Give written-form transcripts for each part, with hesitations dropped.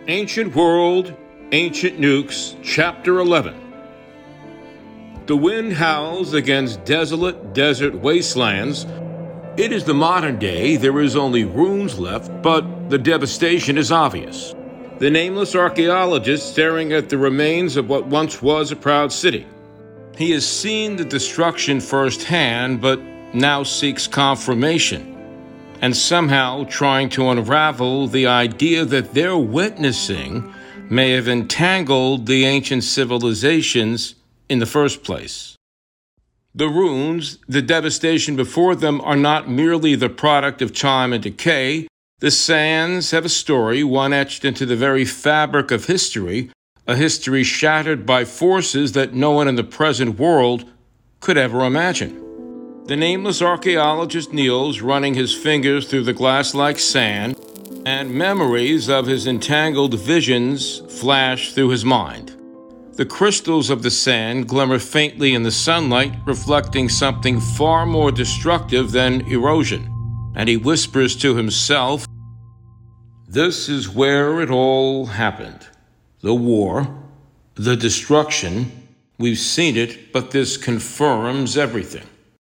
Ancient World, Ancient Nukes, Chapter 11. The wind howls against desolate desert wastelands. It is the modern day. There is only ruins left, but the devastation is obvious. The nameless archaeologist staring at the remains of what once was a proud city. He has seen the destruction firsthand, but now seeks confirmation, and somehow trying to unravel the idea that they're witnessing may have entangled the ancient civilizations in the first place. The ruins, the devastation before them, are not merely the product of time and decay. The sands have a story, one etched into the very fabric of history, a history shattered by forces that no one in the present world could ever imagine. The nameless archaeologist kneels, running his fingers through the glass-like sand, and memories of his entangled visions flash through his mind. The crystals of the sand glimmer faintly in the sunlight, reflecting something far more destructive than erosion, and he whispers to himself, "This is where it all happened. The war, the destruction. We've seen it, but this confirms everything."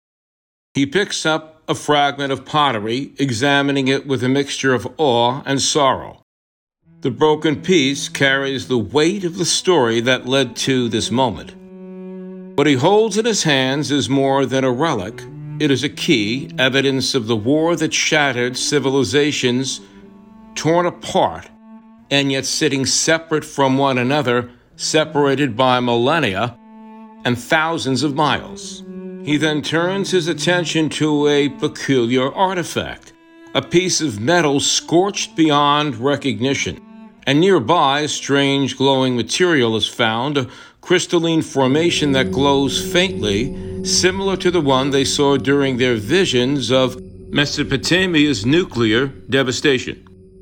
He picks up a fragment of pottery, examining it with a mixture of awe and sorrow. The broken piece carries the weight of the story that led to this moment. What he holds in his hands is more than a relic. It is a key, evidence of the war that shattered civilizations, torn apart, and yet sitting separate from one another, separated by millennia and thousands of miles. He then turns his attention to a peculiar artifact, a piece of metal scorched beyond recognition, and nearby a strange glowing material is found, a crystalline formation that glows faintly, similar to the one they saw during their visions of Mesopotamia's nuclear devastation.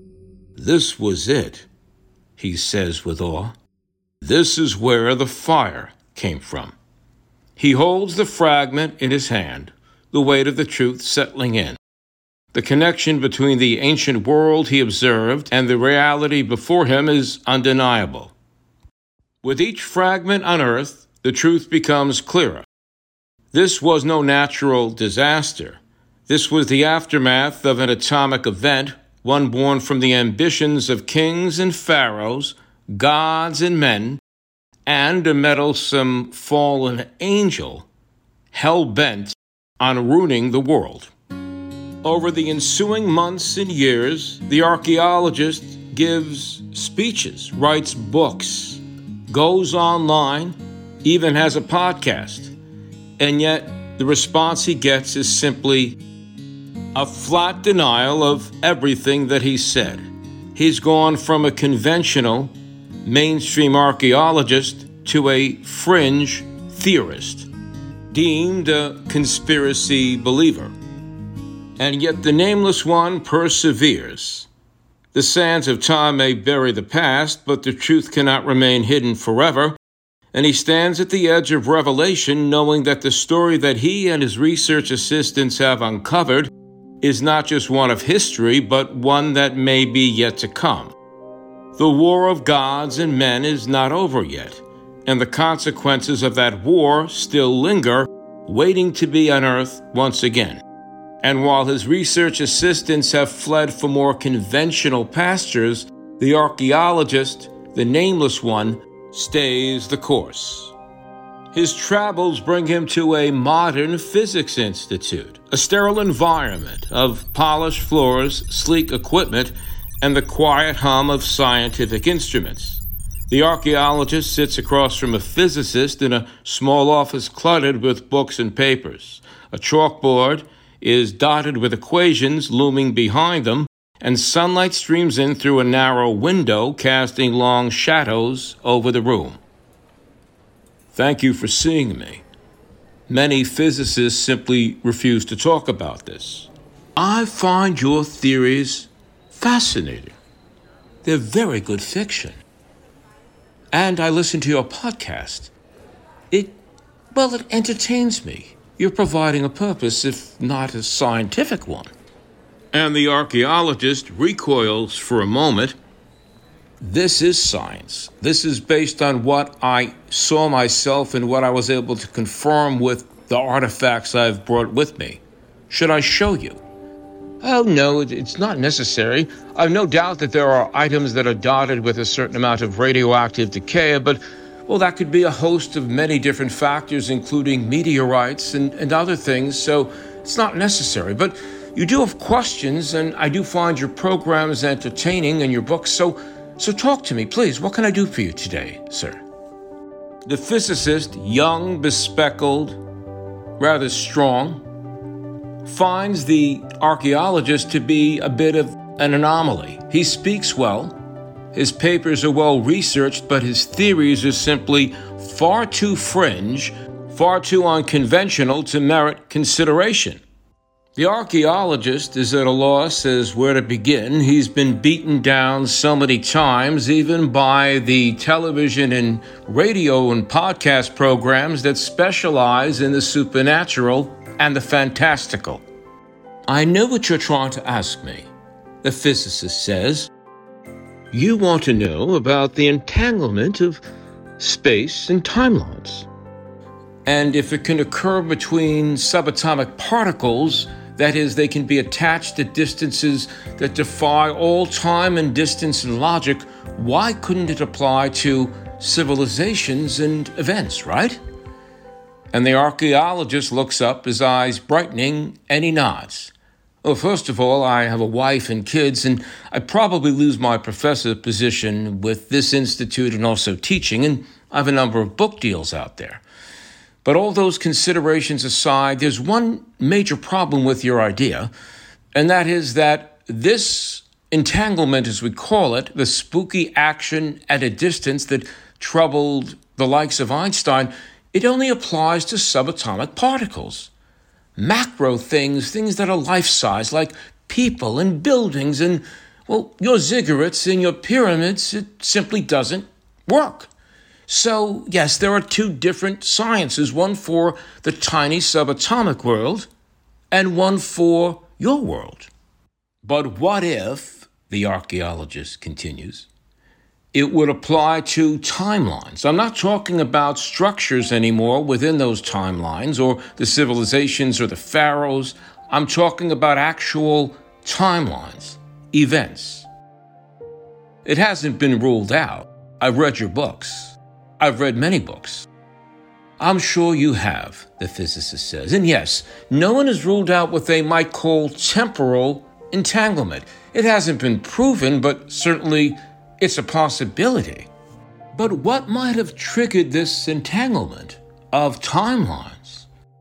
"This was it," he says with awe. "This is where the fire came from." He holds the fragment in his hand, the weight of the truth settling in. The connection between the ancient world he observed and the reality before him is undeniable. With each fragment unearthed, the truth becomes clearer. This was no natural disaster. This was the aftermath of an atomic event, one born from the ambitions of kings and pharaohs, gods and men, and a meddlesome fallen angel hell-bent on ruining the world. Over the ensuing months and years, the archaeologist gives speeches, writes books, goes online, even has a podcast, and yet the response he gets is simply a flat denial of everything that he said. He's gone from a conventional, mainstream archaeologist to a fringe theorist, deemed a conspiracy believer. And yet the nameless one perseveres. The sands of time may bury the past, but the truth cannot remain hidden forever, and he stands at the edge of revelation, knowing that the story that he and his research assistants have uncovered is not just one of history, but one that may be yet to come. The war of gods and men is not over yet, and the consequences of that war still linger, waiting to be unearthed once again. And while his research assistants have fled for more conventional pastures, the archaeologist, the nameless one, stays the course. His travels bring him to a modern physics institute, a sterile environment of polished floors, sleek equipment, and the quiet hum of scientific instruments. The archaeologist sits across from a physicist in a small office cluttered with books and papers. A chalkboard is dotted with equations looming behind them, and sunlight streams in through a narrow window, casting long shadows over the room. "Thank you for seeing me. Many physicists simply refuse to talk about this. I find your theories fascinating. They're very good fiction. And I listen to your podcast. It entertains me. You're providing a purpose, if not a scientific one." And the archaeologist recoils for a moment. This is science. This is based on what I saw myself and what I was able to confirm with the artifacts I've brought with me. Should I show you? Oh, no, it's not necessary. I've no doubt that there are items that are dotted with a certain amount of radioactive decay, but, well, that could be a host of many different factors, including meteorites and other things, so it's not necessary. But you do have questions, and I do find your programs entertaining and your books, so talk to me, please. What can I do for you today, sir? The physicist, young, bespectacled, rather strong, finds the archaeologist to be a bit of an anomaly. He speaks well, his papers are well researched, but his theories are simply far too fringe, far too unconventional to merit consideration. The archaeologist is at a loss as where to begin. He's been beaten down so many times, even by the television and radio and podcast programs that specialize in the supernatural and the fantastical. I know what you're trying to ask me, the physicist says. You want to know about the entanglement of space and timelines. And if it can occur between subatomic particles, that is, they can be attached at distances that defy all time and distance and logic, why couldn't it apply to civilizations and events, right? And the archaeologist looks up, his eyes brightening, and he nods. Well, first of all, I have a wife and kids, and I'd probably lose my professor position with this institute and also teaching, and I have a number of book deals out there. But all those considerations aside, there's one major problem with your idea, and that is that this entanglement, as we call it, the spooky action at a distance that troubled the likes of Einstein, it only applies to subatomic particles. Macro things that are life-size, like people and buildings and, well, your ziggurats and your pyramids, it simply doesn't work. So, yes, there are two different sciences, one for the tiny subatomic world and one for your world. But what if, the archaeologist continues, it would apply to timelines? I'm not talking about structures anymore within those timelines or the civilizations or the pharaohs. I'm talking about actual timelines, events. It hasn't been ruled out. I've read your books. I've read many books. I'm sure you have, the physicist says. And yes, no one has ruled out what they might call temporal entanglement. It hasn't been proven, but certainly it's a possibility. But what might have triggered this entanglement of timelines?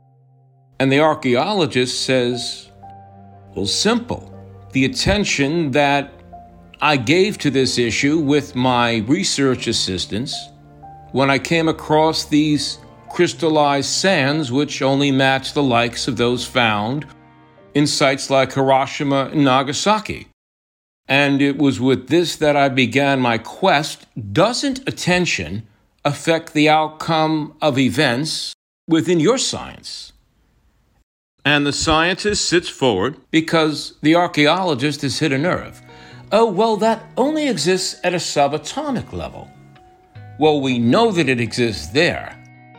And the archaeologist says, well, simple. The attention that I gave to this issue with my research assistants when I came across these crystallized sands which only match the likes of those found in sites like Hiroshima and Nagasaki. And it was with this that I began my quest. Doesn't attention affect the outcome of events within your science? And the scientist sits forward because the archaeologist has hit a nerve. Oh, well, that only exists at a subatomic level. Well, we know that it exists there,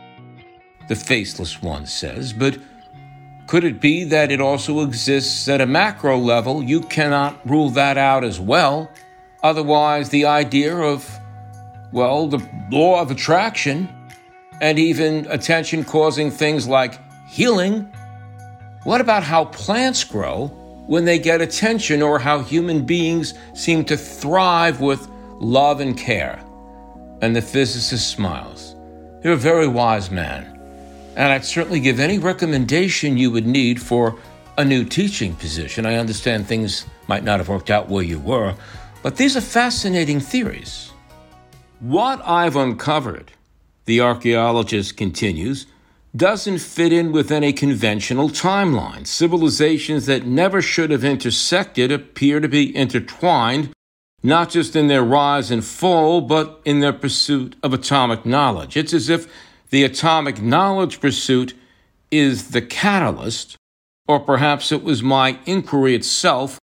the faceless one says, but could it be that it also exists at a macro level? You cannot rule that out as well. Otherwise, the idea of, well, the law of attraction and even attention causing things like healing. What about how plants grow when they get attention, or how human beings seem to thrive with love and care? And the physicist smiles. You're a very wise man, and I'd certainly give any recommendation you would need for a new teaching position. I understand things might not have worked out where you were, but these are fascinating theories. What I've uncovered, the archaeologist continues, doesn't fit in with any conventional timeline. Civilizations that never should have intersected appear to be intertwined, not just in their rise and fall, but in their pursuit of atomic knowledge. It's as if the atomic knowledge pursuit is the catalyst, or perhaps it was my inquiry itself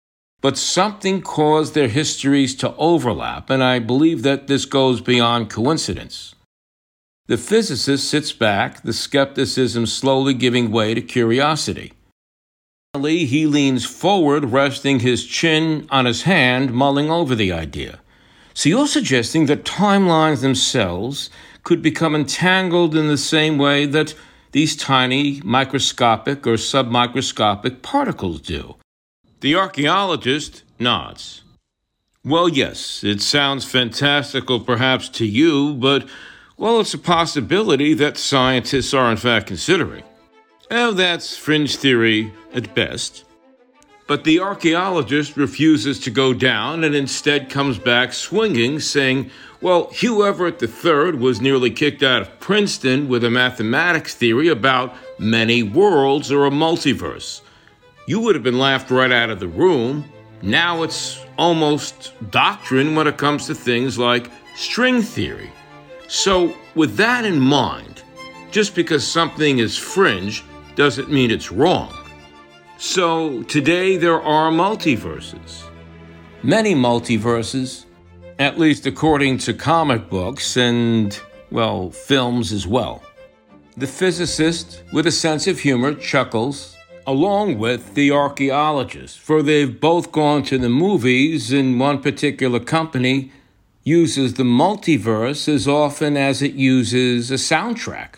but something caused their histories to overlap, and I believe that this goes beyond coincidence. The physicist sits back, the skepticism slowly giving way to curiosity. Finally, he leans forward, resting his chin on his hand, mulling over the idea. So you're suggesting that timelines themselves could become entangled in the same way that these tiny microscopic or submicroscopic particles do? The archaeologist nods. Well, yes, it sounds fantastical perhaps to you, but, well, it's a possibility that scientists are in fact considering. Oh, that's fringe theory at best. But the archaeologist refuses to go down and instead comes back swinging, saying, well, Hugh Everett III was nearly kicked out of Princeton with a mathematics theory about many worlds or a multiverse. You would have been laughed right out of the room. Now it's almost doctrine when it comes to things like string theory. So with that in mind, just because something is fringe doesn't mean it's wrong. So today there are multiverses. Many multiverses, at least according to comic books and, well, films as well. The physicist, with a sense of humor, chuckles, along with the archaeologist, for they've both gone to the movies, and one particular company uses the multiverse as often as it uses a soundtrack.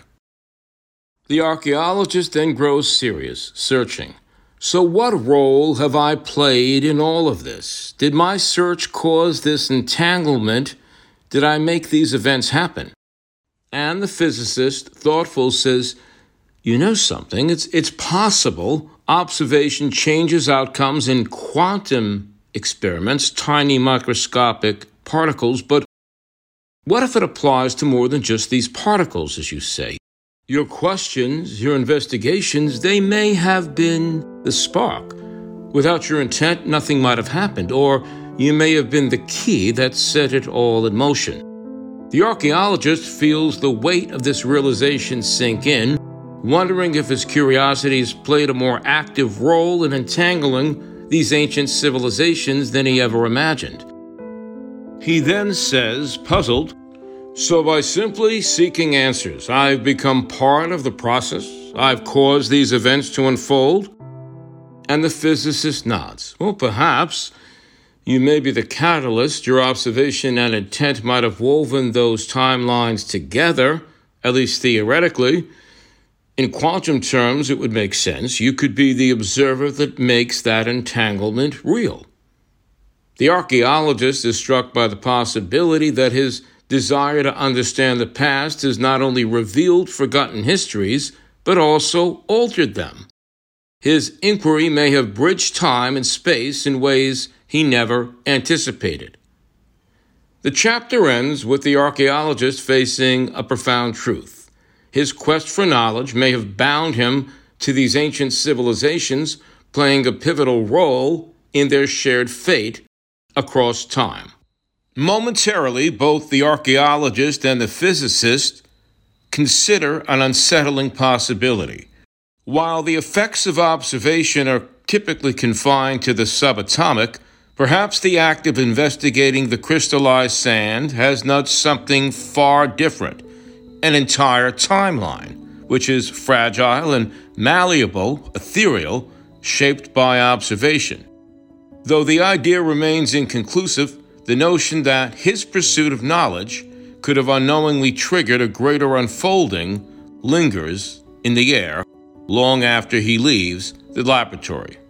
The archaeologist then grows serious, searching. So what role have I played in all of this? Did my search cause this entanglement? Did I make these events happen? And the physicist, thoughtful, says, you know something, it's possible observation changes outcomes in quantum experiments, tiny microscopic particles, but what if it applies to more than just these particles, as you say? Your questions, your investigations, they may have been the spark. Without your intent, nothing might have happened, or you may have been the key that set it all in motion. The archaeologist feels the weight of this realization sink in, wondering if his curiosities played a more active role in entangling these ancient civilizations than he ever imagined. He then says, puzzled, so by simply seeking answers, I've become part of the process? I've caused these events to unfold? And the physicist nods. Well, perhaps you may be the catalyst. Your observation and intent might have woven those timelines together, at least theoretically. In quantum terms, it would make sense. You could be the observer that makes that entanglement real. The archaeologist is struck by the possibility that his desire to understand the past has not only revealed forgotten histories, but also altered them. His inquiry may have bridged time and space in ways he never anticipated. The chapter ends with the archaeologist facing a profound truth. His quest for knowledge may have bound him to these ancient civilizations, playing a pivotal role in their shared fate across time. Momentarily, both the archaeologist and the physicist consider an unsettling possibility. While the effects of observation are typically confined to the subatomic, perhaps the act of investigating the crystallized sand has nudged something far different, an entire timeline, which is fragile and malleable, ethereal, shaped by observation. Though the idea remains inconclusive, the notion that his pursuit of knowledge could have unknowingly triggered a greater unfolding lingers in the air long after he leaves the laboratory.